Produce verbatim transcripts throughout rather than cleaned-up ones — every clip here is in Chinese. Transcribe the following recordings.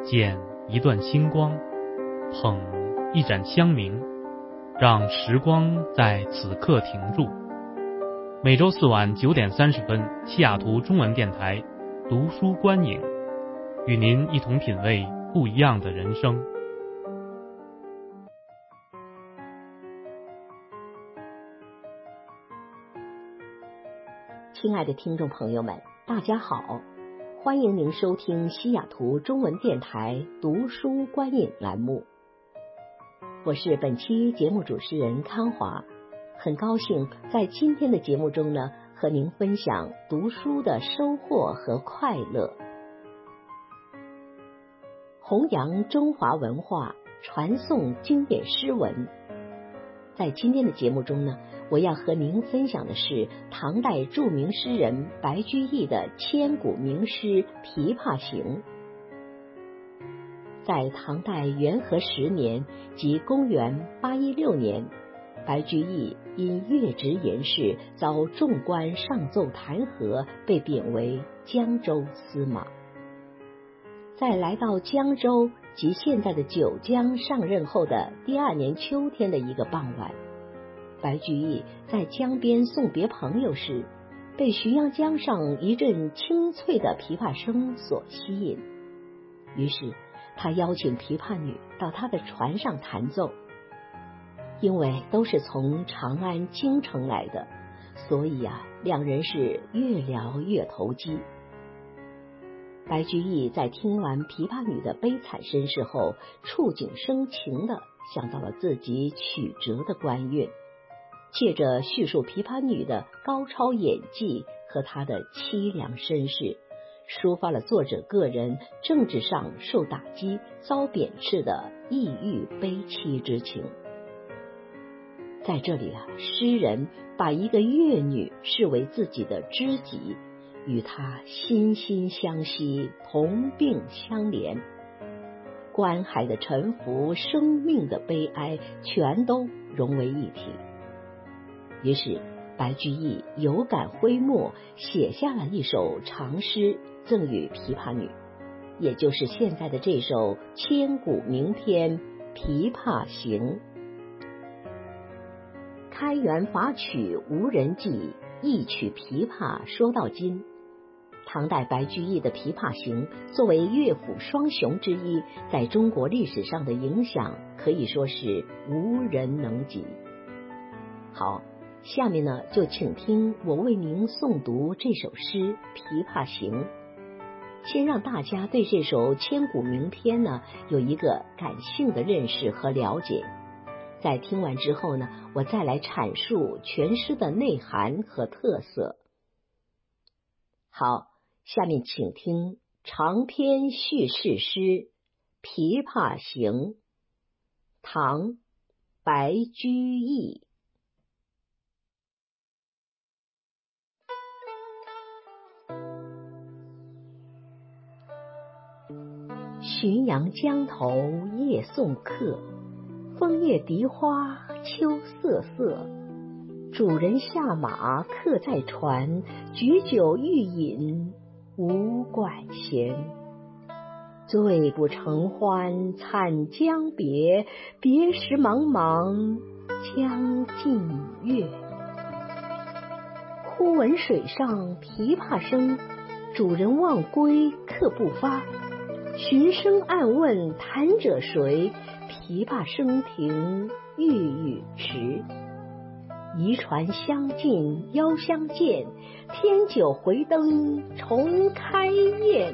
剪一段星光，捧一盏香茗，让时光在此刻停住。每周四晚九点三十分，西雅图中文电台读书观影，与您一同品味不一样的人生。 亲爱的听众朋友们，大家好，欢迎您收听西雅图中文电台读书观影栏目。我是本期节目主持人康华，很高兴在今天的节目中呢，和您分享读书的收获和快乐，弘扬中华文化，传颂经典诗文。在今天的节目中呢，我要和您分享的是唐代著名诗人白居易的千古名诗《琵琶行》。在唐代元和十年，即公元八一六年，白居易因越职言事遭众官上奏弹劾，被贬为江州司马。在来到江州及现在的九江上任后的第二年秋天的一个傍晚，白居易在江边送别朋友时，被浔阳江上一阵清脆的琵琶声所吸引，于是他邀请琵琶女到他的船上弹奏。因为都是从长安京城来的，所以啊，两人是越聊越投机。白居易在听完琵琶女的悲惨身世后，触景生情地想到了自己曲折的官运，借着叙述琵琶女的高超演技和她的凄凉身世，抒发了作者个人政治上受打击、遭贬斥的抑郁悲戚之情。在这里啊，诗人把一个乐女视为自己的知己，与她心心相惜，同病相怜，观海的沉浮，生命的悲哀，全都融为一体。于是白居易有感挥墨，写下了一首长诗赠予琵琶女，也就是现在的这首千古名篇《琵琶行》。开元法曲无人记，一曲琵琶说到今。唐代白居易的《琵琶行》作为乐府双雄之一，在中国历史上的影响可以说是无人能及。好，下面呢，就请听我为您诵读这首诗《琵琶行》。先让大家对这首千古名篇呢，有一个感性的认识和了解。在听完之后呢，我再来阐述全诗的内涵和特色。好，下面请听长篇叙事诗《琵琶行》，唐·白居易。浔阳江头夜送客，枫叶荻花秋瑟瑟。主人下马客在船，举酒欲饮无管弦。醉不成欢惨将别，别时茫茫江浸月。忽闻水上琵琶声，主人忘归客不发。循声暗问弹者谁？琵琶声停欲语迟。移船相近邀相见，添酒回灯重开宴。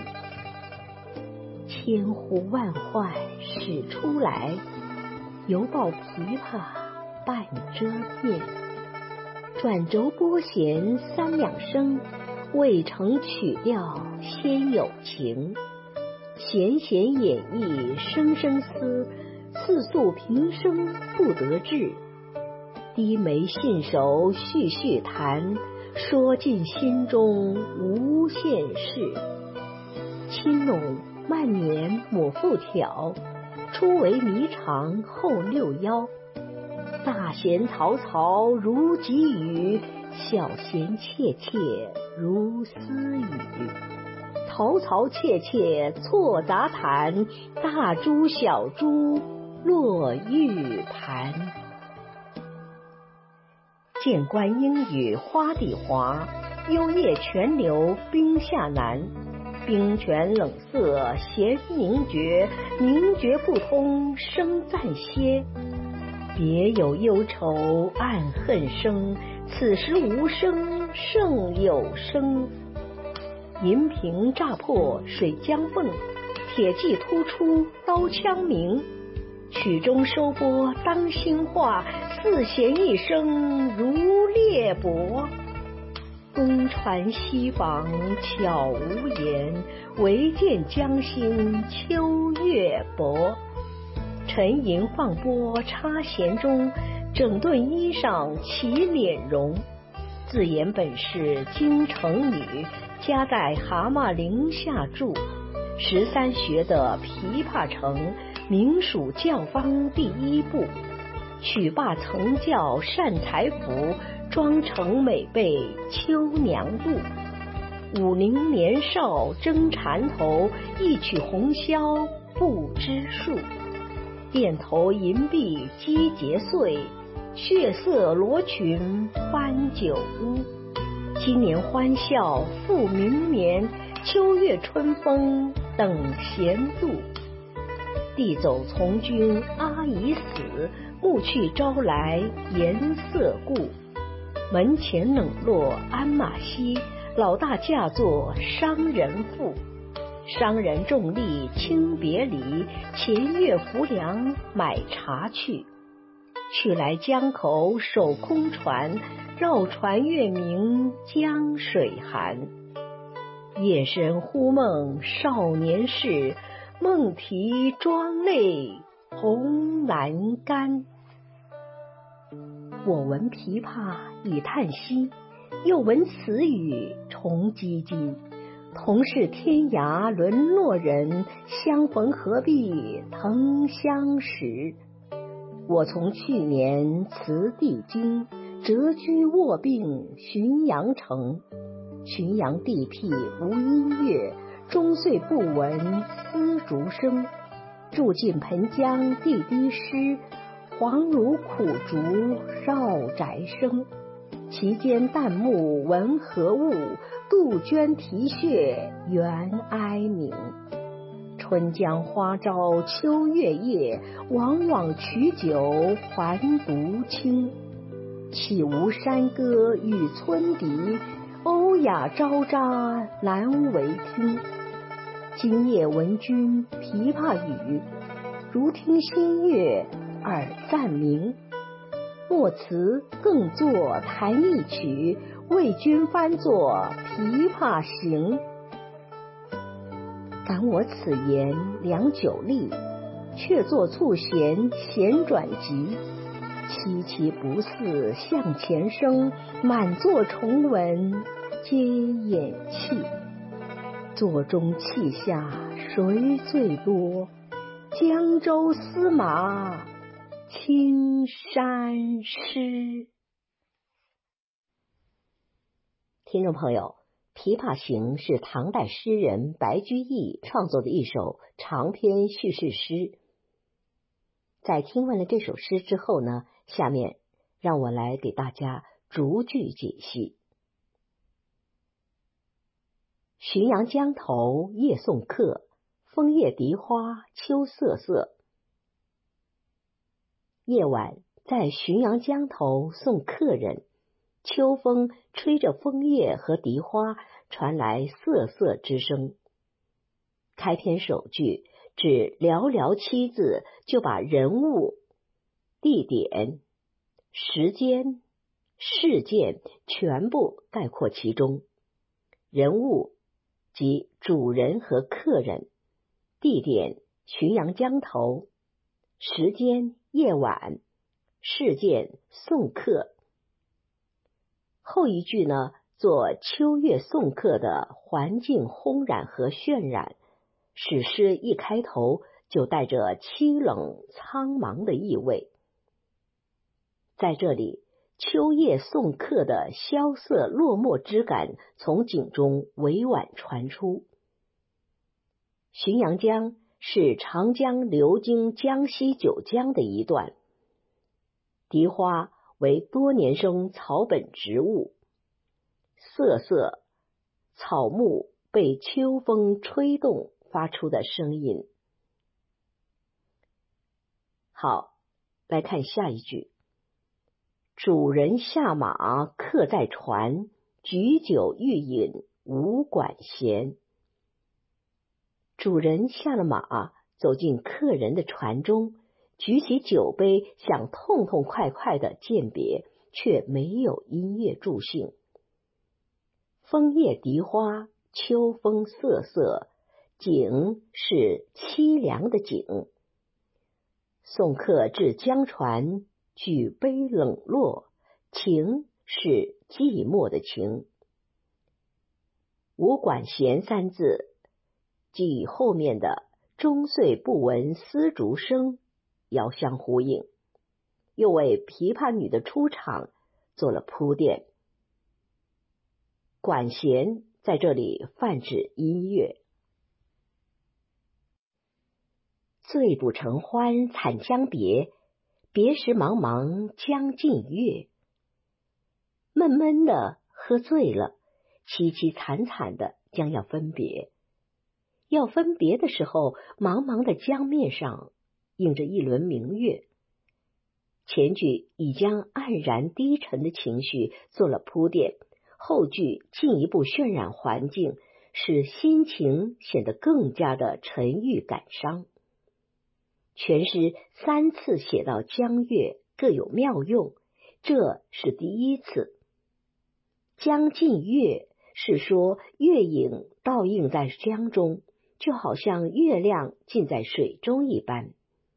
千呼万唤始出来，犹抱琵琶半遮面。转轴拨弦三两声，未成曲调先有情。弦弦掩抑声声思，似诉平生不得志。低眉信手续续弹，说尽心中无限事。轻拢慢捻抹复挑，初为霓裳后六幺。大弦嘈嘈如急雨，小弦切切如私语。 嘈嘈切切错杂弹，大珠小珠落玉盘。剑关阴雨花底滑，幽夜泉流冰下难。冰泉冷涩弦凝绝，凝绝不通声暂歇。别有忧愁暗恨生，此时无声胜有声。银瓶乍破水浆迸，铁骑突出刀枪鸣。曲终收拨当心画，四弦一声如裂帛。东船西舫悄无言，唯见江心秋月薄。沉吟放拨插弦中，整顿衣裳起敛容。自言本是京城女，家在蛤蟆陵下住。十三学的琵琶成，名属教坊第一部。曲罢曾教善才服，妆成美被秋娘妒。武陵年少争缠头，一曲红绡不知数。钿头银篦击节碎，血色罗裙翻酒污。今年欢笑复明年，秋月春风等闲度。弟走从军阿姨死，暮去朝来颜色故。门前冷落鞍马稀，老大嫁作商人妇。商人重利轻别离，前月浮梁买茶去。去来江口守空船，绕船月明江水寒。夜深忽梦少年事，梦啼妆泪红阑干。我闻琵琶已叹息，又闻此语重唧唧。同是天涯沦落人，相逢何必曾相识。我从去年辞帝京，谪居卧病浔阳城。浔阳地僻无音乐，终岁不闻丝竹声。住近湓江地低湿，黄芦苦竹绕宅生。其间旦暮闻何物？杜鹃啼血猿哀鸣。春江花朝秋月夜，往往取酒还独倾。岂无山歌与村笛，欧雅招札难为听。今夜闻君琵琶语，如听新月耳暂明。莫辞更作弹一曲，为君翻作琵琶行。感我此言良久立，却作促弦弦转急。凄凄不似向前声，满座重闻皆掩泣。座中泣下谁最多？江州司马青衫湿。听众朋友，《琵琶行》是唐代诗人白居易创作的一首长篇叙事诗。在听完了这首诗之后呢，下面让我来给大家逐句解析。浔阳江头夜送客，枫叶荻花秋瑟瑟。夜晚在浔阳江头送客人，秋风吹着枫叶和荻花，传来瑟瑟之声。开篇首句只寥寥七字，就把人物、地点、时间、事件全部概括其中。人物即主人和客人，地点浔阳江头，时间夜晚，事件送客。后一句呢，做秋月送客的环境烘染和渲染，使诗一开头就带着凄冷苍茫的意味。在这里，秋夜送客的萧瑟落寞之感从景中委婉传出， 浔阳江是长江流经江西九江的一段。荻花为多年生草本植物，瑟瑟，草木被秋风吹动发出的声音。好，来看下一句。主人下马客在船，举酒欲饮无管弦。主人下了马，走进客人的船中，举起酒杯，想痛痛快快的饯别，却没有音乐助兴。枫叶荻花，秋风瑟瑟，景是凄凉的景。送客至江船，举杯冷落，情是寂寞的情。无管弦三字，即与后面的终岁不闻丝竹声遥相呼应，又为琵琶女的出场做了铺垫。管弦在这里泛指音乐。醉不成欢惨将别，别时茫茫江浸月。闷闷的喝醉了，凄凄惨惨的将要分别。要分别的时候，茫茫的江面上映着一轮明月。前句已将黯然低沉的情绪做了铺垫，后句进一步渲染环境，使心情显得更加的沉郁感伤。全诗三次写到江月，各有妙用，这是第一次。江浸月是说月影倒映在江中，就好像月亮浸在水中一般。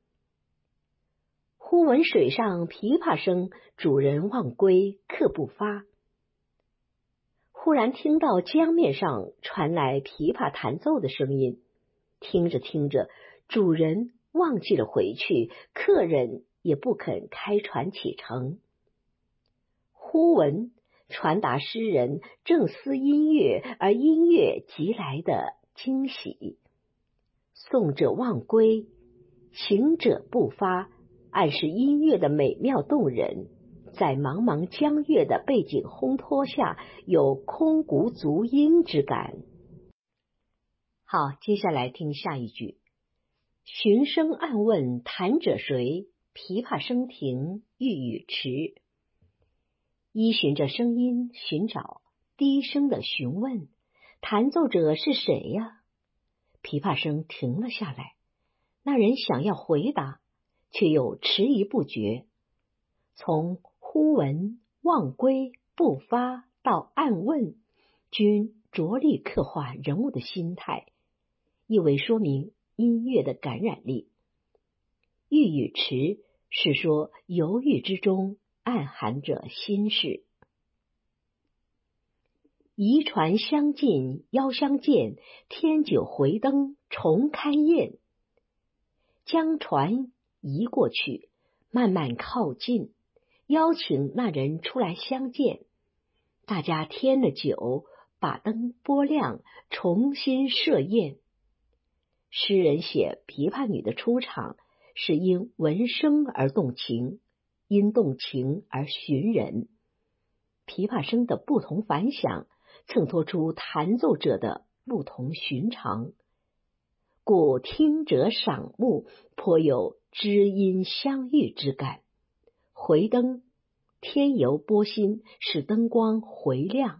忽闻水上琵琶声，主人忘归客不发。忽然听到江面上传来琵琶弹奏的声音，听着听着，主人忘记了回去，客人也不肯开船启程。忽闻传达诗人正思音乐，而音乐即来的惊喜。送者忘归，行者不发，暗示音乐的美妙动人，在茫茫江月的背景烘托下，有空谷足音之感。好，接下来听下一句。寻声暗问弹者谁？琵琶声停欲语迟。依循着声音寻找，低声的询问，弹奏者是谁呀？琵琶声停了下来，那人想要回答，却又迟疑不决。从忽闻、忘归、不发到暗问，均着力刻画人物的心态，意为说明音乐的感染力。欲语迟是说犹豫之中暗含着心事。移船相近邀相见，添酒回灯重开宴。将船移过去，慢慢靠近，邀请那人出来相见。大家添了酒，把灯拨亮，重新设宴。诗人写琵琶女的出场，是因闻声而动情，因动情而寻人。琵琶声的不同凡响，衬托出弹奏者的不同寻常，故听者赏目，颇有知音相遇之感。回灯，添油拨新，使灯光回亮。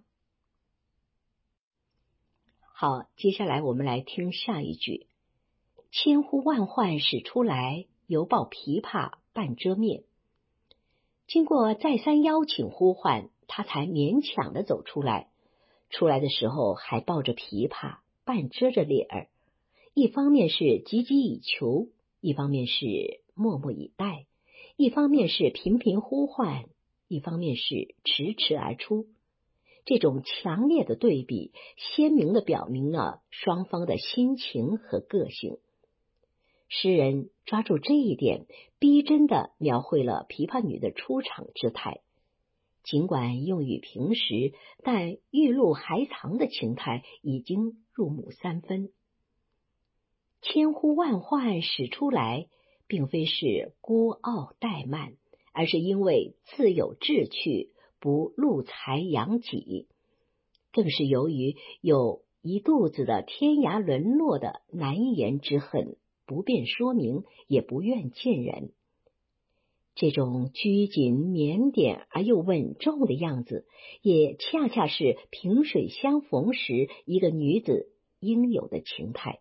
好，接下来我们来听下一句。千呼万唤始出来，犹抱琵琶半遮面。经过再三邀请呼唤，他才勉强的走出来。出来的时候还抱着琵琶，半遮着脸儿，一方面是汲汲以求，一方面是默默以待，一方面是频频呼唤，一方面是迟迟而出。这种强烈的对比，鲜明地表明了双方的心情和个性。诗人抓住这一点，逼真地描绘了琵琶女的出场之态。尽管用语平实，但欲露还藏的情态已经入木三分。 千呼万唤始出来，并非是孤傲怠慢，而是因为自有志趣，不露财养己，更是由于有一肚子的天涯沦落的难言之恨，不便说明，也不愿见人。这种拘谨腼腆而又稳重的样子，也恰恰是萍水相逢时一个女子应有的情态。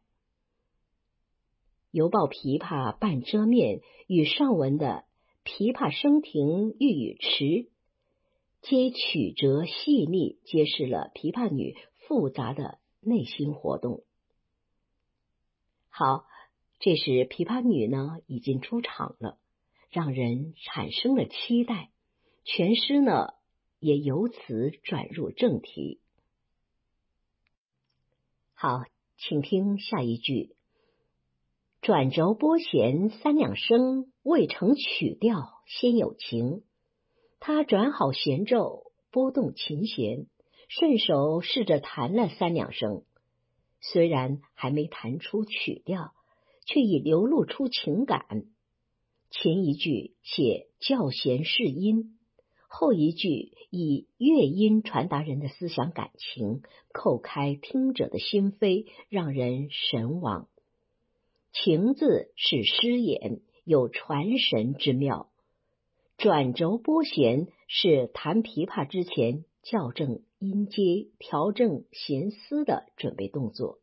犹抱琵琶半遮面与上文的琵琶声停欲语迟，皆曲折细腻，揭示了琵琶女复杂的内心活动。好，这时琵琶女呢已经出场了，让人产生了期待，全诗呢也由此转入正题。好，请听下一句：转轴拨弦三两声，未成曲调先有情。他转好弦轴，拨动琴弦，顺手试着弹了三两声，虽然还没弹出曲调，却已流露出情感。前一句写教弦示音，后一句以乐音传达人的思想感情，叩开听者的心扉，让人神往。情字是诗眼，有传神之妙。转轴拨弦是弹琵琶之前校正音阶、调整弦丝的准备动作。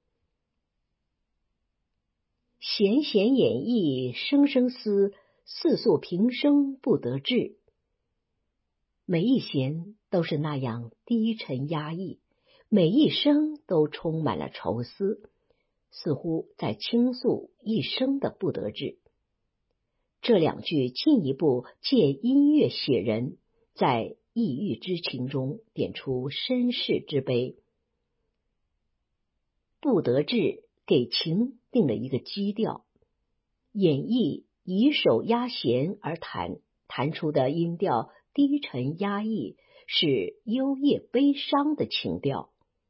弦弦掩抑声声思，似诉平生不得志。每一弦都是那样低沉压抑，每一声都充满了愁思，似乎在倾诉一生的不得志。这两句进一步借音乐写人，在抑郁之情中点出身世之悲。不得志给情定了一个基调，演绎以手压弦而弹，弹出的音调低沉压抑，是幽咽悲伤的情调。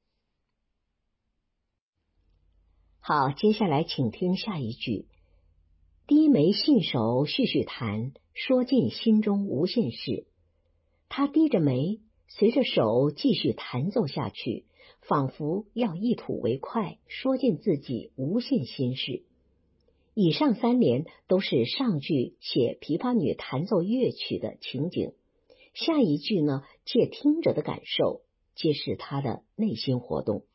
好，接下来请听下一句：低眉信手续续弹，说尽心中无限事。他低着眉，随着手继续弹奏下去，仿佛要一吐为快，说尽自己无限心事。以上三联都是上句写琵琶女弹奏乐曲的情景，下一句呢，借听者的感受，揭示她的内心活动。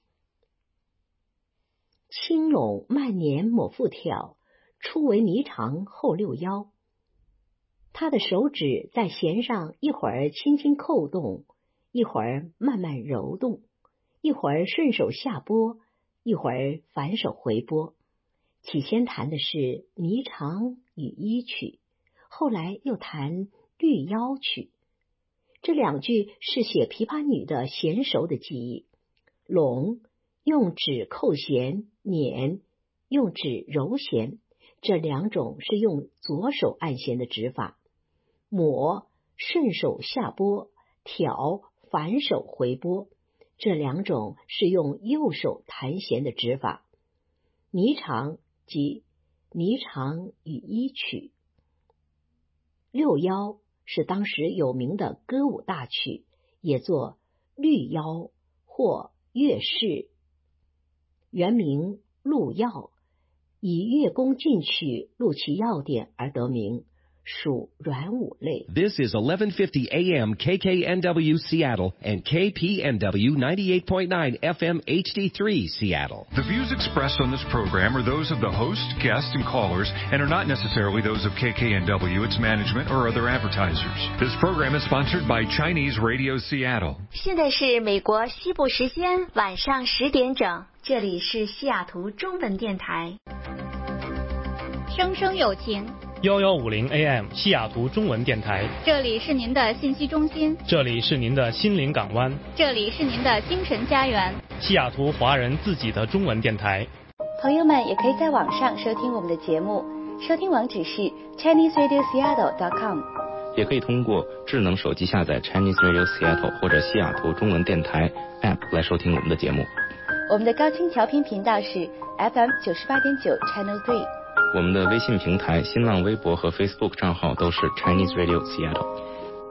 轻拢慢捻抹复挑，初为霓裳后六腰。他的手指在弦上一会儿轻轻扣动，一会儿慢慢揉动，一会儿顺手下拨，一会儿反手回拨。起先弹的是霓裳与衣曲，后来又弹绿腰曲。这两句是写琵琶女的娴熟的技艺。拢用指扣弦，捻用指揉弦，这两种是用左手按弦的指法。抹顺手下拨，挑反手回拨，这两种是用右手弹弦的指法。霓裳即霓裳与衣曲。六腰是当时有名的歌舞大曲，也作绿腰或乐式，原名录要，以乐工进曲录其要点而得名，属软舞类。 This is eleven fifty A M K K N W Seattle and K P N W ninety-eight point nine F M H D three Seattle. The views expressed on this program are those of the host, guests, and callers and are not necessarily those of K K N W, its management, or other advertisers. This program is sponsored by Chinese Radio Seattle. 现在是美国西部时间晚上十点整，这里是西雅图中文电台。 声声有情， 幺幺五零 A M 西雅图中文电台， 这里是您的信息中心， 这里是您的心灵港湾， 这里是您的精神家园， 西雅图华人自己的中文电台。 朋友们也可以在网上收听我们的节目，收听网址是 Chinese Radio Seattle dot com， 也可以通过智能手机下载 Chinese Radio Seattle 或者西雅图中文电台 App 来收听我们的节目。 我们的高清调频频道是 F M 九十八点九 Channel Three。 我们的微信平台、新浪微博和 Facebook 账号都是 Chinese Radio Seattle。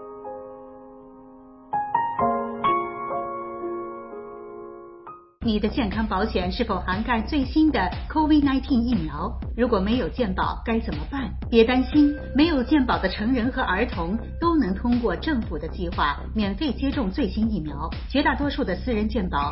你的健康保险是否涵盖最新的 COVID 十九 疫苗？如果没有健保该怎么办？别担心，没有健保的成人和儿童都能通过政府的计划免费接种最新疫苗。绝大多数的私人健保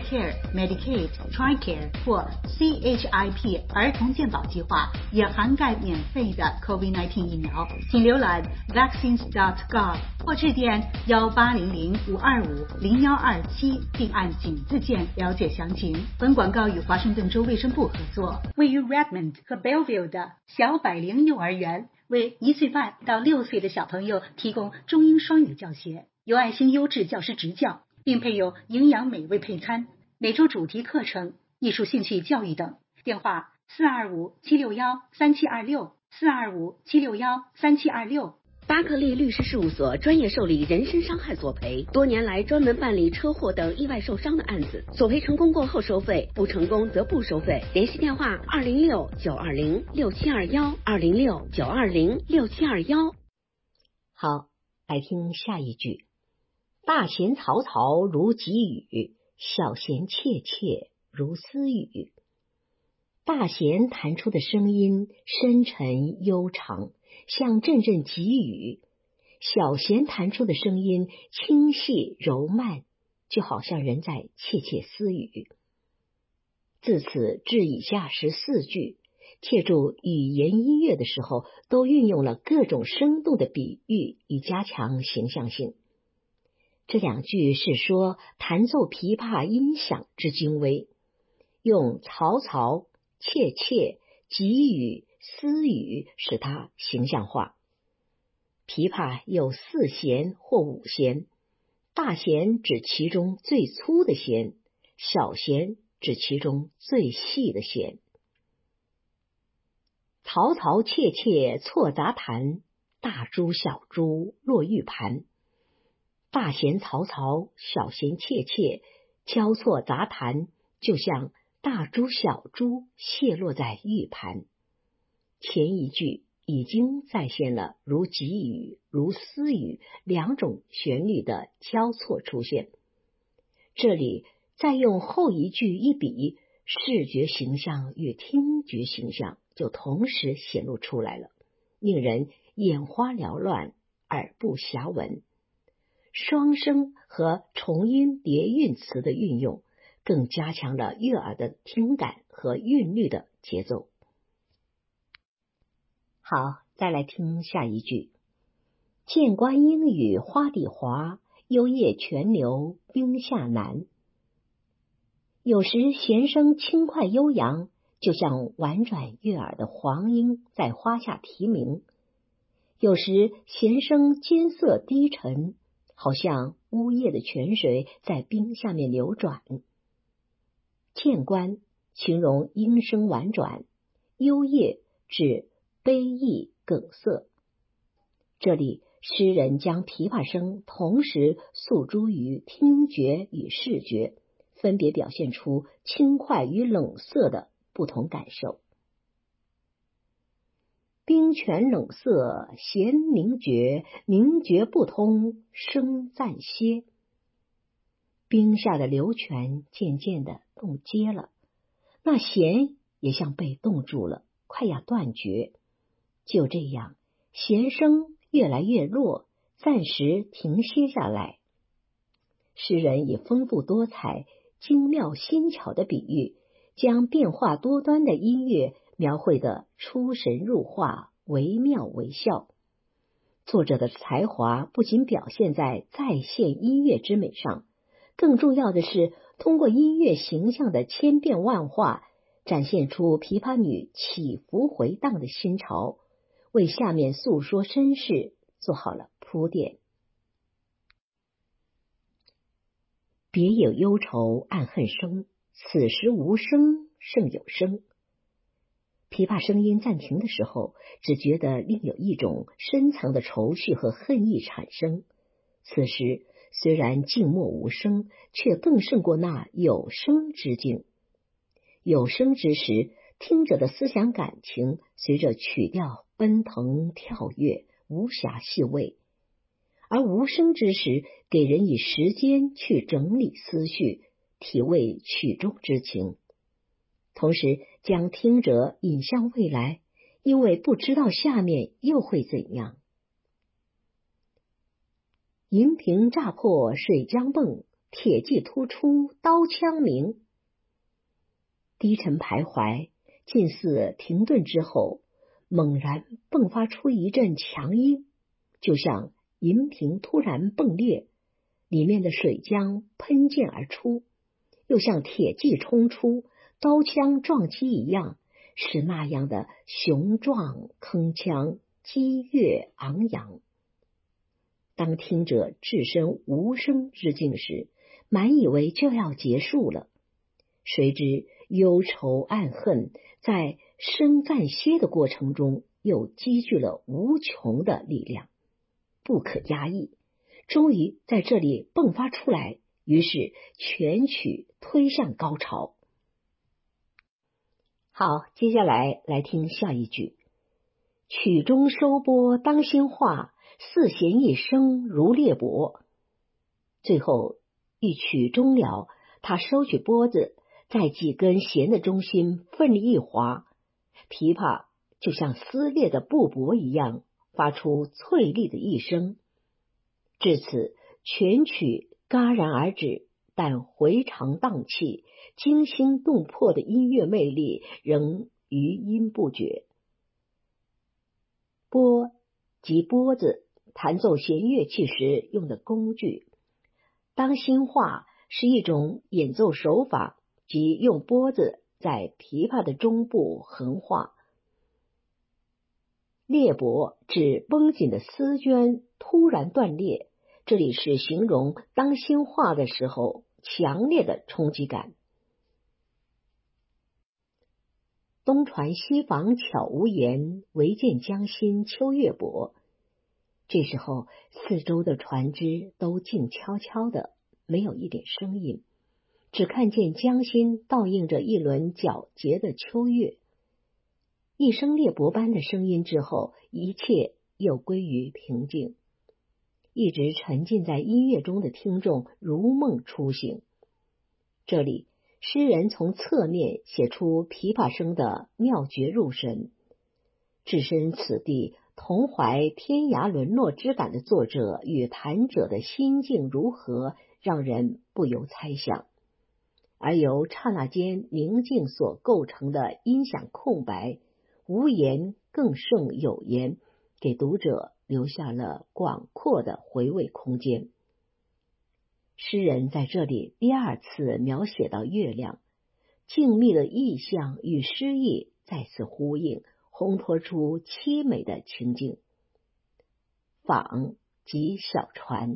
Medicare、Medicaid、TRICARE 或 C H I P 儿童健保计划也涵盖免费的 COVID 十九 疫苗。请浏览 vaccines dot gov 或致电幺八零零五二五零幺二七，并按井字键了解详情。本广告与华盛顿州卫生部合作，位于 Redmond 和 Belleville 的小百灵幼儿园为一岁半到六岁的小朋友提供中英双语教学，有爱心优质教师执教，并配有营养美味配餐，每周主题课程、艺术兴趣教育等。电话四二五七六幺三七二六四二五七六幺三七二六。 巴克利律师事务所专业受理人身伤害索赔，多年来专门办理车祸等意外受伤的案子，索赔成功过后收费，不成功则不收费。联系电话二零六九二零六七二幺二零六九二零六七二幺。 好，来听下一句：大贤嘈嘈如急雨，小贤切切如私语。大弦弹出的声音深沉悠长，像阵阵急雨；小弦弹出的声音轻细柔慢，就好像人在窃窃私语。自此至以下十四句，借助语言音乐的时候，都运用了各种生动的比喻以加强形象性。这两句是说弹奏琵琶音响之精微，用嘈嘈、切切、急语、私语使它形象化。琵琶有四弦或五弦，大弦指其中最粗的弦，小弦指其中最细的弦。嘈嘈切切错杂弹，大珠小珠落玉盘。大弦嘈嘈，小弦切切，交错杂弹，就像大珠小珠泻落在玉盘。前一句已经再现了如急语、如私语两种旋律的交错出现，这里再用后一句一比，视觉形象与听觉形象就同时显露出来了，令人眼花缭乱，耳不暇闻。双声和重音叠韵词的运用，更加强了悦耳的听感和韵律的节奏。好，再来听下一句：剑关阴雨花底滑，幽咽泉流冰下难。有时弦声轻快悠扬，就像婉转悦耳的黄莺在花下啼鸣；有时弦声艰涩低沉，好像呜咽的泉水在冰下面流转。剑关形容音声婉转，幽咽指悲意梗塞。这里诗人将琵琶声同时诉诸于听觉与视觉，分别表现出轻快与冷涩的不同感受。冰泉冷涩弦凝绝，凝绝不通声暂歇。冰下的流泉渐渐地冻结了，那弦也像被冻住了，快要断绝。就这样，弦声越来越弱，暂时停歇下来。诗人以丰富多彩、精妙新巧的比喻，将变化多端的音乐描绘得出神入化、惟妙惟肖。作者的才华不仅表现在再现音乐之美上，更重要的是通过音乐形象的千变万化，展现出琵琶女起伏回荡的心潮，为下面诉说身世做好了铺垫。别有忧愁暗恨生，此时无声胜有声。琵琶声音暂停的时候，只觉得另有一种深层的愁绪和恨意产生。此时虽然静默无声，却更胜过那有声之境。有声之时，听者的思想感情随着曲调奔腾跳跃，无暇细味；而无声之时，给人以时间去整理思绪，体味曲中之情，同时将听者引向未来，因为不知道下面又会怎样。银瓶乍破水浆迸，铁骑突出刀枪鸣。低沉徘徊，近似停顿之后，猛然迸发出一阵强音，就像银瓶突然迸裂，里面的水浆喷溅而出，又像铁骑冲出，刀枪撞击一样，是那样的雄壮铿锵，激越昂扬。当听者置身无声之境时，满以为就要结束了，谁知忧愁暗恨在声暂歇的过程中，又积聚了无穷的力量，不可压抑，终于在这里迸发出来，于是全曲推向高潮。好，接下来来听下一句。曲中收拨当心画，四弦一声如裂帛。最后一曲终了，他收取拨子，在几根弦的中心奋力一划，琵琶就像撕裂的布帛一样，发出脆利的一声。至此，全曲戛然而止，但回肠荡气、惊心动魄的音乐魅力仍余音不绝。拨即拨子，弹奏弦乐器时用的工具。当心画是一种演奏手法，即用拨子在琵琶的中部横画。裂帛指绷紧的丝绢突然断裂，这里是形容当心画的时候强烈的冲击感。东船西舫巧无言，唯见江心秋月薄。这时候，四周的船只都静悄悄的，没有一点声音，只看见江心倒映着一轮皎洁的秋月。一声裂帛般的声音之后，一切又归于平静。一直沉浸在音乐中的听众如梦初醒。这里诗人从侧面写出琵琶声的妙绝入神。置身此地，同怀天涯沦落之感的作者与弹者的心境如何，让人不由猜想。而由刹那间宁静所构成的音响空白，无言更胜有言，给读者留下了广阔的回味空间。诗人在这里第二次描写到月亮，静谧的意象与诗意再次呼应，烘托出凄美的情境。舫即小船。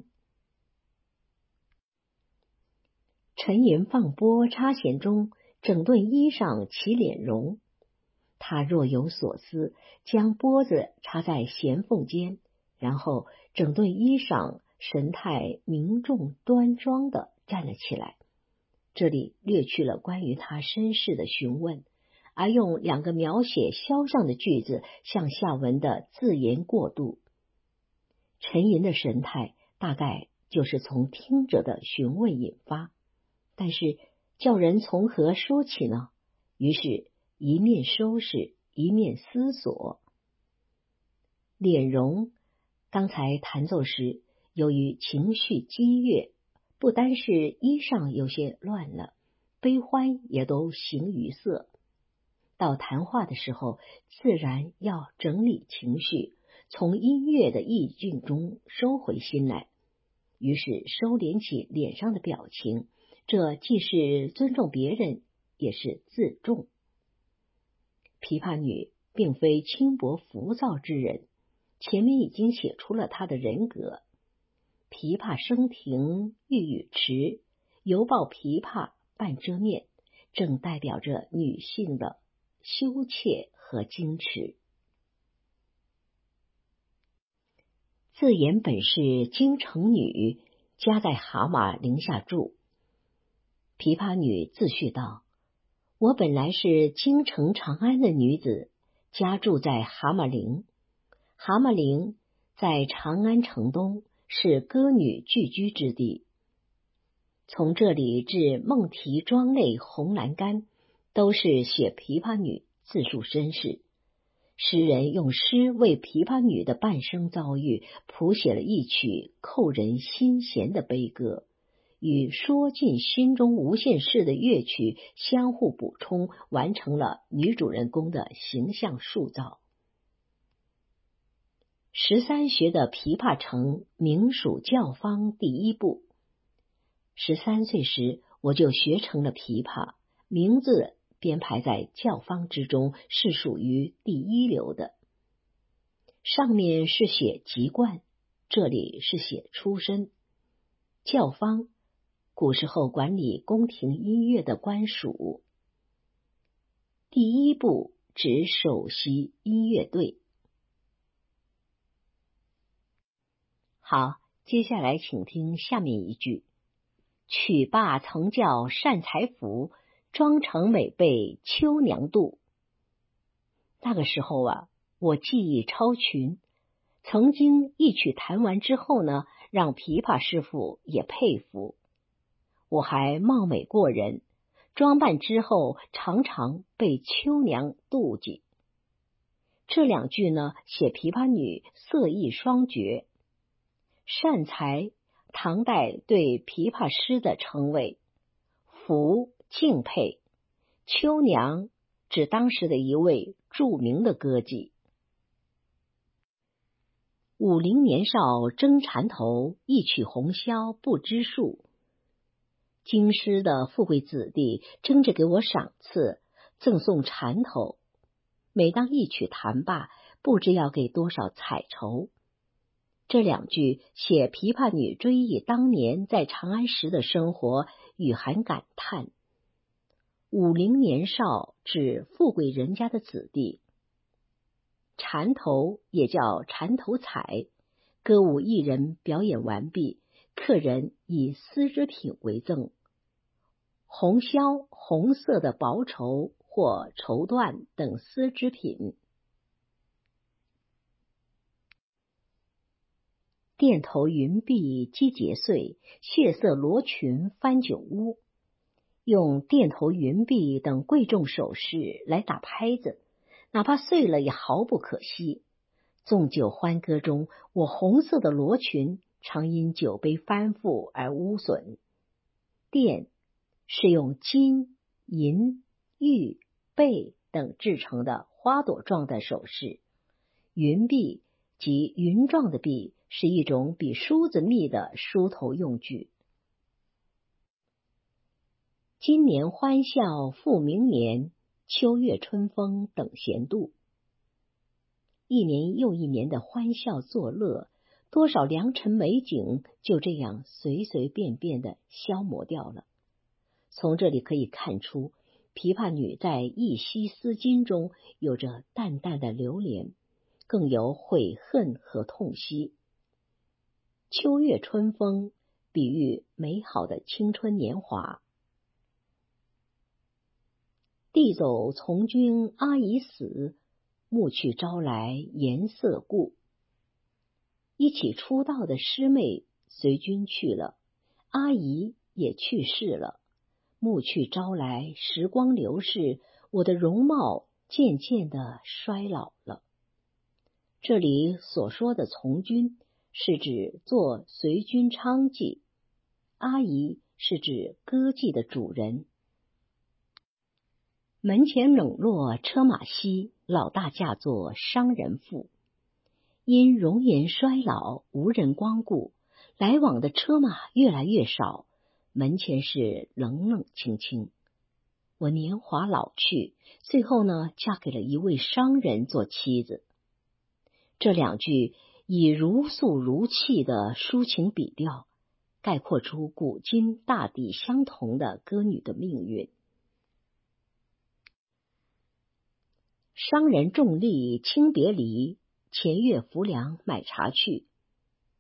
沉吟放拨插弦中，整顿衣裳起敛容。他若有所思，将拨子插在弦缝间，然后整顿衣裳，神态凝重端庄地站了起来。这里略去了关于他身世的询问，而用两个描写肖像的句子向下文的自言过渡。沉吟的神态大概就是从听者的询问引发，但是叫人从何说起呢？于是一面收拾，一面思索。敛容，刚才弹奏时，由于情绪激越，不单是衣裳有些乱了，悲欢也都形于色。到谈话的时候，自然要整理情绪，从音乐的意境中收回心来。于是收敛起脸上的表情，这既是尊重别人，也是自重。琵琶女并非轻薄浮躁之人，前面已经写出了她的人格。琵琶声停欲语迟，犹抱琵琶半遮面，正代表着女性的羞怯和矜持。自言本是京城女， 家在蛤蟆陵下住。琵琶女自叙道：我本来是京城长安的女子，家住在蛤蟆陵。蛤蟆陵在长安城东，是歌女聚居之地。从这里至梦啼庄内红栏杆，都是写琵琶女自述身世。诗人用诗为琵琶女的半生遭遇谱写了一曲扣人心弦的悲歌，与说尽心中无限事的乐曲相互补充，完成了女主人公的形象塑造。十三学的琵琶成名属教坊第一部。十三岁时，我就学成了琵琶，名字编排在教坊之中，是属于第一流的。上面是写籍贯，这里是写出身。教坊，古时候管理宫廷音乐的官署。第一部指首席音乐队。好，接下来请听下面一句：曲罢曾教善才甫，妆成每被秋娘妒。那个时候啊，我技艺超群，曾经一曲弹完之后呢，让琵琶师傅也佩服。我还貌美过人，装扮之后常常被秋娘妒忌。这两句呢，写琵琶女色艺双绝。善才，唐代对琵琶师的称谓；服，敬佩；秋娘，指当时的一位著名的歌妓。武陵年少争缠头，一曲红绡不知数。京师的富贵子弟争着给我赏赐，赠送缠头。每当一曲弹罢，不知要给多少彩绸。这两句写琵琶女追忆当年在长安时的生活，语含感叹。武陵年少指富贵人家的子弟。缠头也叫缠头彩，歌舞艺人表演完毕，客人以丝织品为赠。红绡，红色的薄绸或绸缎等丝织品。钿头云鬓击节碎，血色罗裙翻酒污。用钿头云鬓等贵重首饰来打拍子，哪怕碎了也毫不可惜。纵酒欢歌中，我红色的罗裙常因酒杯翻覆而污损。钿是用金、银、玉、贝等制成的花朵状的首饰。云鬓即云状的鬓，是一种比梳子密的梳头用具。今年欢笑复明年，秋月春风等闲度。一年又一年的欢笑作乐，多少良辰美景就这样随随便便的消磨掉了。从这里可以看出，琵琶女在忆昔思今中有着淡淡的流连，更有悔恨和痛惜。秋月春风比喻美好的青春年华。弟走从军阿姨死，暮去朝来颜色故。一起出道的师妹随军去了，阿姨也去世了。暮去朝来，时光流逝，我的容貌渐渐的衰老了。这里所说的从军是指做随军娼妓，阿姨是指歌妓的主人。门前冷落车马稀，老大嫁作商人妇。因容颜衰老，无人光顾，来往的车马越来越少，门前是冷冷清清。我年华老去，最后呢，嫁给了一位商人做妻子。这两句以如诉如泣的抒情笔调，概括出古今大抵相同的歌女的命运。商人重利轻别离，前月浮梁买茶去。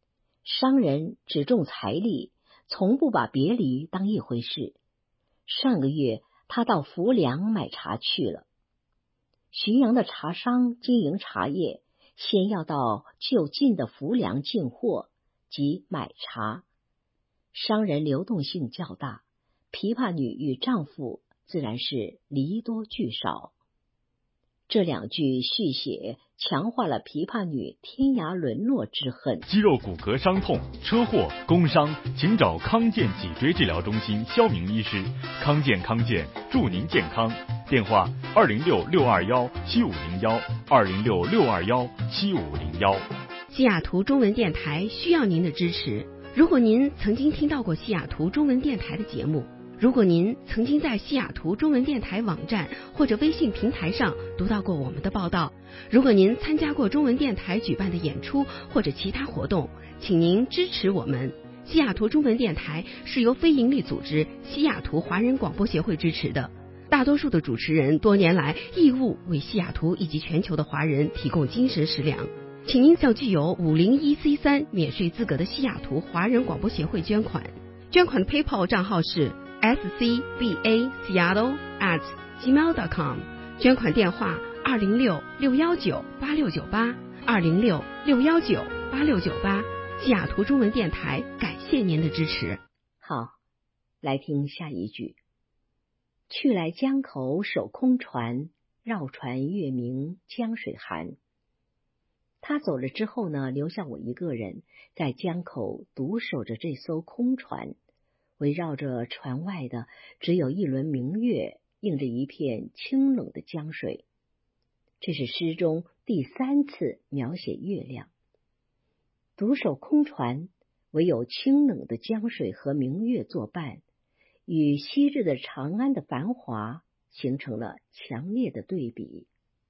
商人只重财力，从不把别离当一回事。上个月他到浮梁买茶去了。浔阳的茶商经营茶叶，先要到就近的浮梁进货即买茶。商人流动性较大，琵琶女与丈夫自然是离多聚少。这两句续写强化了琵琶女天涯沦落之恨。 肌肉骨骼伤痛、车祸、工伤，请找康健脊椎治疗中心肖明医师。康健康健，祝您健康。电话：二零六六二幺七五零幺，二零六六二幺七五零幺。 西雅图中文电台需要您的支持。如果您曾经听到过西雅图中文电台的节目，如果您曾经在西雅图中文电台网站或者微信平台上读到过我们的报道，如果您参加过中文电台举办的演出或者其他活动，请您支持我们。西雅图中文电台是由非营利组织西雅图华人广播协会支持的，大多数的主持人多年来义务为西雅图以及全球的华人提供精神食粮。请您向具有五零一 C 三 免税资格的西雅图华人广播协会捐款，捐款的 PayPal 账号是 s c b a seattle at gmail dot com， 捐款电话二零六六幺九八六九八，二零六六幺九八六九八。西雅图中文电台感谢您的支持。 好，来听下一句。去来江口守空船，绕船月明江水寒。他走了之后呢，留下我一个人在江口独守着这艘空船，围绕着船外的只有一轮明月，映着一片清冷的江水。这是诗中第三次描写月亮。独守空船，唯有清冷的江水和明月作伴，与昔日的长安的繁华形成了强烈的对比。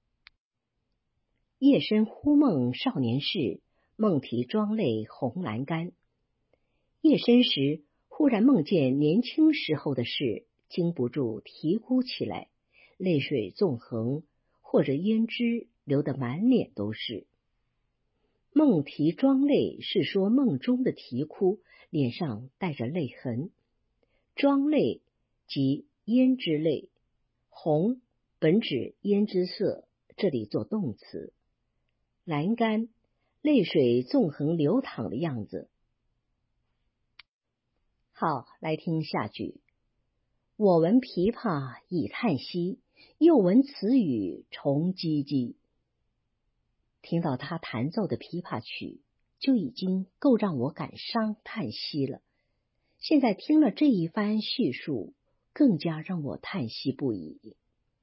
夜深忽梦少年事，梦啼妆泪红阑干。夜深时忽然梦见年轻时候的事，经不住啼哭起来，泪水纵横，或者胭脂流得满脸都是。梦啼妆泪是说梦中的啼哭，脸上带着泪痕。妆泪即胭脂泪，红本指胭脂色，这里做动词。阑干，泪水纵横流淌的样子。好，来听下句。我闻琵琶已叹息，又闻此语重唧唧。听到他弹奏的琵琶曲，就已经够让我感伤叹息了。现在听了这一番叙述，更加让我叹息不已。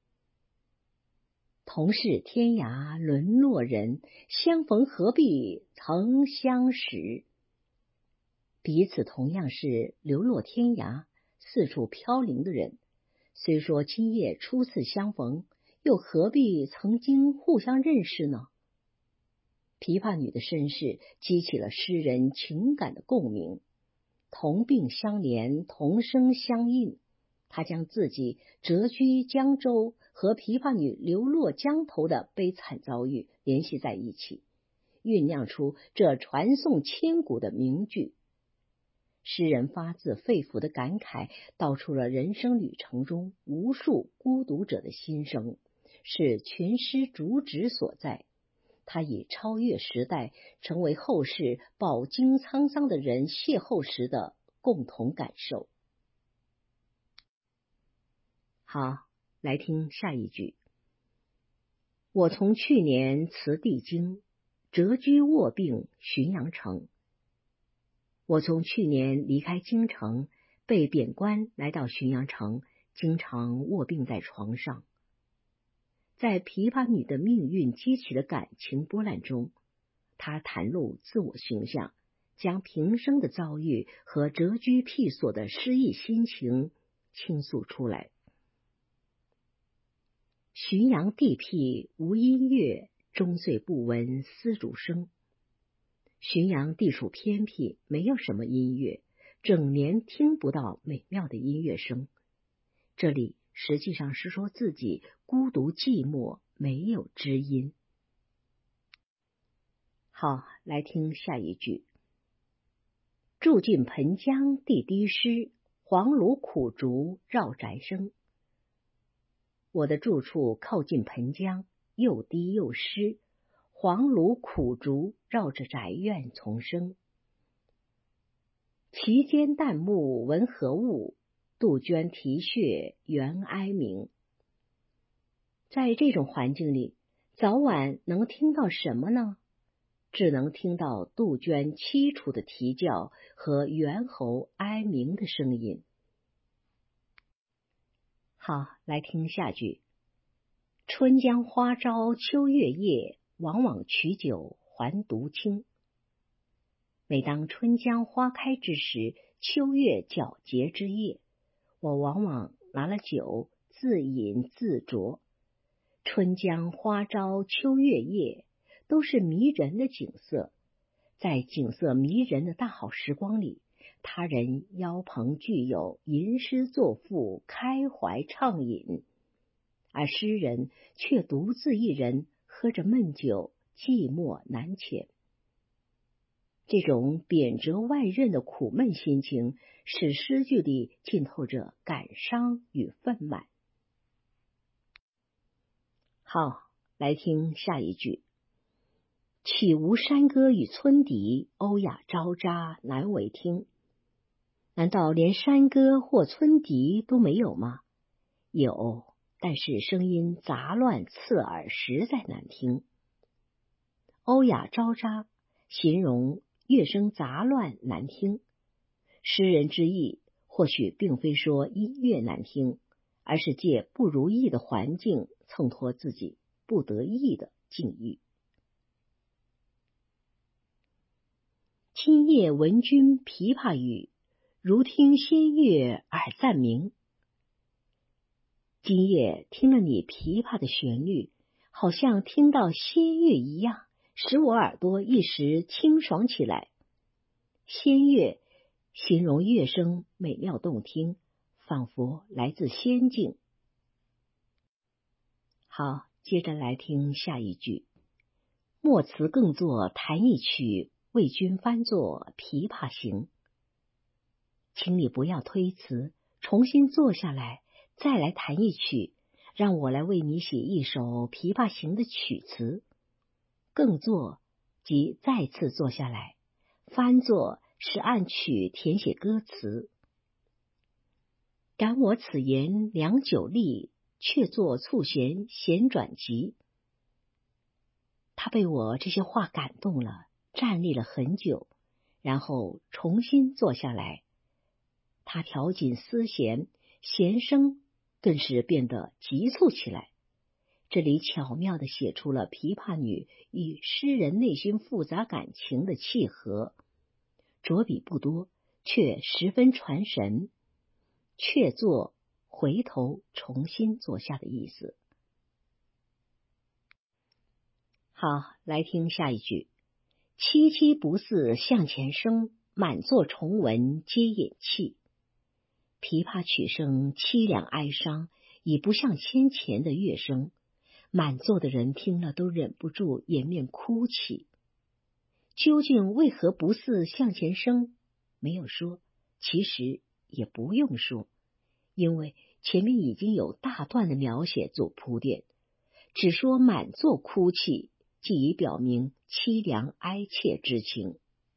同是天涯沦落人，相逢何必曾相识。彼此同样是流落天涯、四处飘零的人，虽说今夜初次相逢，又何必曾经互相认识呢？琵琶女的身世激起了诗人情感的共鸣，同病相怜，同声相应。他将自己谪居江州和琵琶女流落江头的悲惨遭遇联系在一起，酝酿出这传颂千古的名句。诗人发自肺腑的感慨，道出了人生旅程中无数孤独者的心声，是全诗主旨所在。他以超越时代，成为后世饱经沧桑的人邂逅时的共同感受。好，来听下一句。我从去年辞帝京，谪居卧病浔阳城。我从去年离开京城，被贬官来到浔阳城，经常卧病在床上。在琵琶女的命运激起的感情波澜中，她袒露自我形象，将平生的遭遇和谪居僻所的失意心情倾诉出来。浔阳地僻无音乐，终岁不闻丝竹声。浔阳地处偏僻，没有什么音乐，整年听不到美妙的音乐声。这里实际上是说自己孤独寂寞，没有知音。好，来听下一句。 住近盆江地低湿，黄芦苦竹绕宅生。我的住处靠近盆江，又低又湿，黄芦苦竹绕着宅院丛生。其间旦暮闻何物？杜鹃啼血猿哀鸣。在这种环境里，早晚能听到什么呢？只能听到杜鹃凄楚的啼叫和猿猴哀鸣的声音。好，来听下句。春江花朝秋月夜，往往取酒还独倾。每当春江花开之时，秋月皎洁之夜，我往往拿了酒自饮自酌。春江花朝秋月夜都是迷人的景色，在景色迷人的大好时光里，他人邀朋聚友，吟诗作赋，开怀畅饮，而诗人却独自一人喝着闷酒，寂寞难遣。这种贬谪外任的苦闷心情，使诗句里浸透着感伤与愤懑。好，来听下一句。岂无山歌与村笛，欧雅招札难为听。难道连山歌或村笛都没有吗？有，但是声音杂乱刺耳，实在难听。欧雅招札形容乐声杂乱难听，诗人之意或许并非说音乐难听，而是借不如意的环境衬托自己不得意的境遇。今夜闻君琵琶语，如听仙乐耳暂明。今夜听了你琵琶的旋律，好像听到仙乐一样，使我耳朵一时清爽起来。仙乐形容乐声美妙动听，仿佛来自仙境。好，接着来听下一句。莫辞更作弹一曲，为君翻作琵琶行。请你不要推辞，重新坐下来，再来弹一曲，让我来为你写一首琵琶行的曲词。更作即再次坐下来，翻作是按曲填写歌词。感我此言良久立，却作促弦弦转急。他被我这些话感动了，站立了很久，然后重新坐下来。他调紧丝弦，弦声顿时变得急促起来。这里巧妙地写出了琵琶女与诗人内心复杂感情的契合，着笔不多，却十分传神，却作回头重新坐下的意思。好，来听下一句。凄凄不似向前声，满座重闻皆引泣。琵琶曲声凄凉哀伤，已不像先前的乐声，满座的人听了都忍不住掩面哭泣。究竟为何不似向前声？没有说，其实也不用说，因为前面已经有大段的描写做铺垫，只说满座哭泣，即已表明凄凉哀切之情。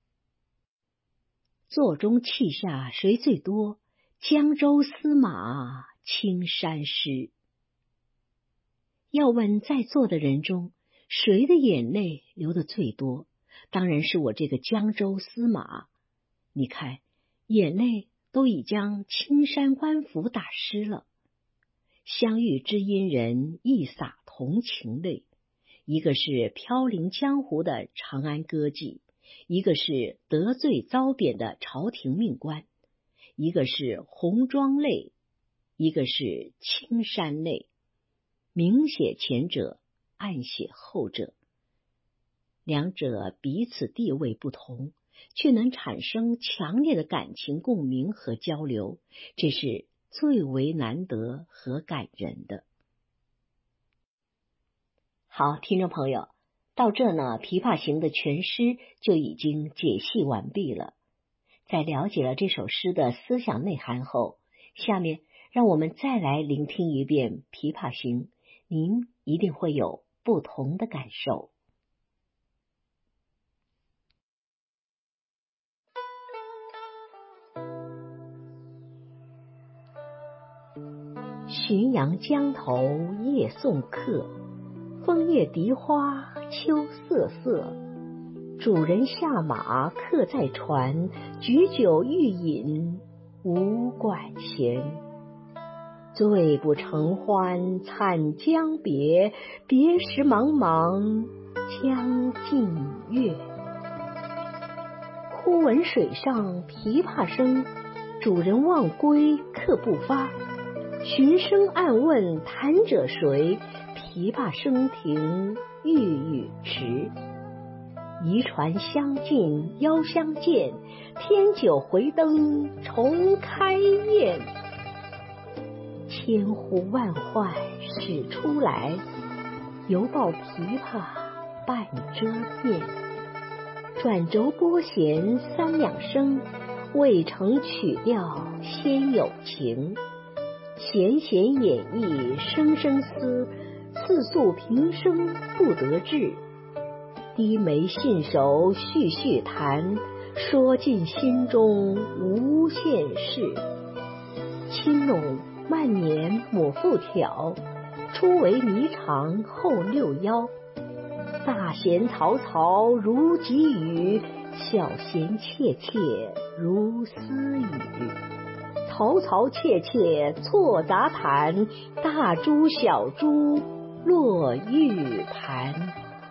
座中泣下谁最多？江州司马青衫湿。要问在座的人中，谁的眼泪流得最多？当然是我这个江州司马。你看，眼泪都已将青衫官服打湿了。相遇知音人，一洒同情泪。一个是飘零江湖的长安歌妓，一个是得罪遭贬的朝廷命官，一个是红妆泪，一个是青衫泪。明写前者，暗写后者，两者彼此地位不同，却能产生强烈的感情共鸣和交流，这是最为难得和感人的。好，听众朋友，到这呢，琵琶行的全诗就已经解析完毕了。 在了解了这首诗的思想内涵后，下面让我们再来聆听一遍《琵琶行》，您一定会有不同的感受。浔阳江头夜送客，枫叶荻花秋瑟瑟。主人下马客在船，举酒欲饮无管弦。醉不成欢惨将别，别时茫茫江浸月。忽闻水上琵琶声，主人忘归客不发。寻声暗问弹者谁？琵琶声停欲语迟。移船相近邀相见，添酒回灯重开宴。千呼万唤始出来，犹抱琵琶半遮面。转轴拨弦三两声，未成曲调先有情。弦弦掩抑声声思，似诉平生不得志。低眉信手续续弹，说尽心中无限事。轻拢慢捻抹复挑，初为霓裳后六幺。大弦嘈嘈如急雨，小弦切切如私语。嘈嘈切切错杂弹，大珠小珠落玉盘。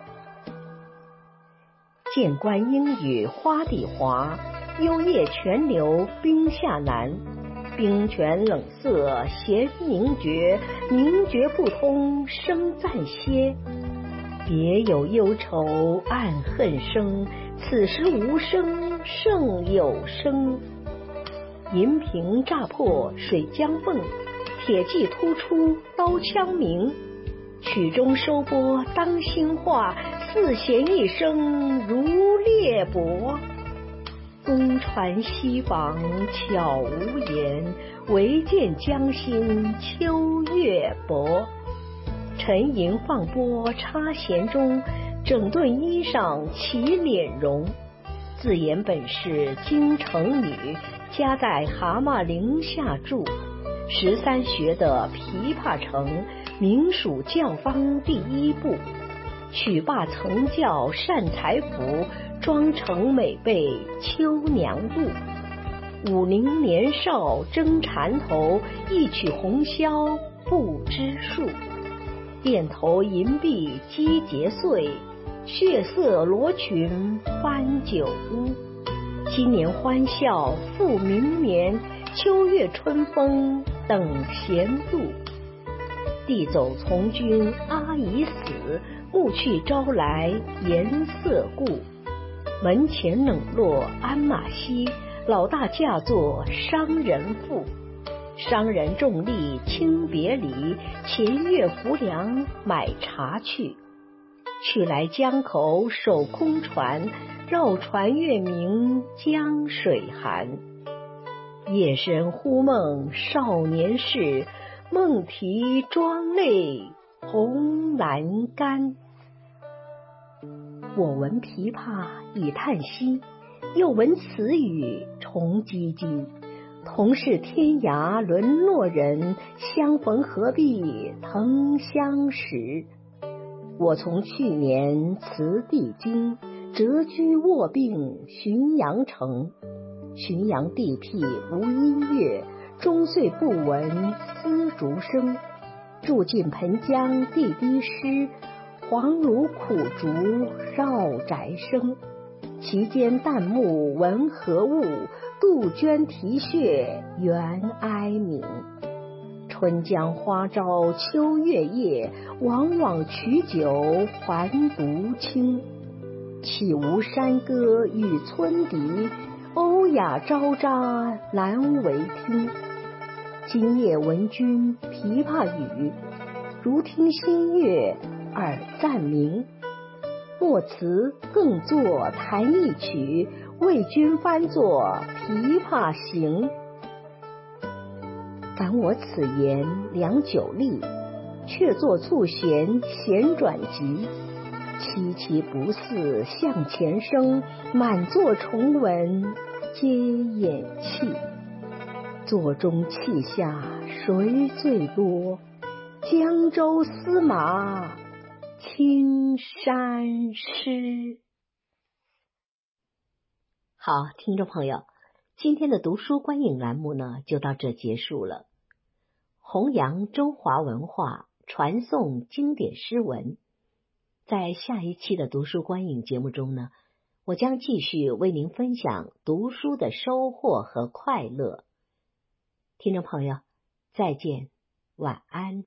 剑关应与花底滑，幽夜泉流冰下难。冰泉冷涩弦凝绝，凝绝不通声暂歇。别有忧愁暗恨生，此时无声胜有声。银瓶乍破水浆迸，铁骑突出刀枪鸣。曲终收拨当心画，四弦一声如裂帛。东船西舫悄无言，唯见江心秋月薄。沉吟放拨插弦中，整顿衣裳起敛容。自言本是京城女，家在蛤蟆陵下住。十三学的琵琶成，名属教坊第一部。曲罢曾教善才甫，妆成每被秋娘妒。武陵年少争缠头，一曲红绡不知数。钿头银篦击节碎，血色罗裙翻酒污。今年欢笑复明年，秋月春风等闲路。弟走从军阿姨死，暮去朝来颜色故。门前冷落鞍马稀，老大嫁作商人妇。商人重利轻别离，前月浮梁买茶去。去来江口守空船，绕船月明江水寒。夜深忽梦少年事，梦啼妆泪红阑干。我闻琵琶已叹息，又闻此语重唧唧。同是天涯沦落人，相逢何必曾相识。我从去年辞帝京，谪居卧病浔阳城。浔阳地僻无音乐，终岁不闻丝竹声。住近湓江地低湿，黄芦苦竹绕宅生。其间旦暮闻何物？杜鹃啼血猿哀鸣。春江花朝秋月夜，往往取酒还独倾。岂无山歌与村笛，欧雅招札难为听。今夜闻君琵琶语，如听新月耳暂明。莫辞更作弹一曲， 为君翻作琵琶行。感我此言良久立，却作促弦弦转急。凄凄不似向前声，满座重闻皆掩泣。座中泣下谁最多？江州司马青衫湿。好，听众朋友，今天的读书观影栏目呢，就到这结束了。弘扬中华文化，传颂经典诗文。在下一期的读书观影节目中呢，我将继续为您分享读书的收获和快乐。听众朋友，再见，晚安。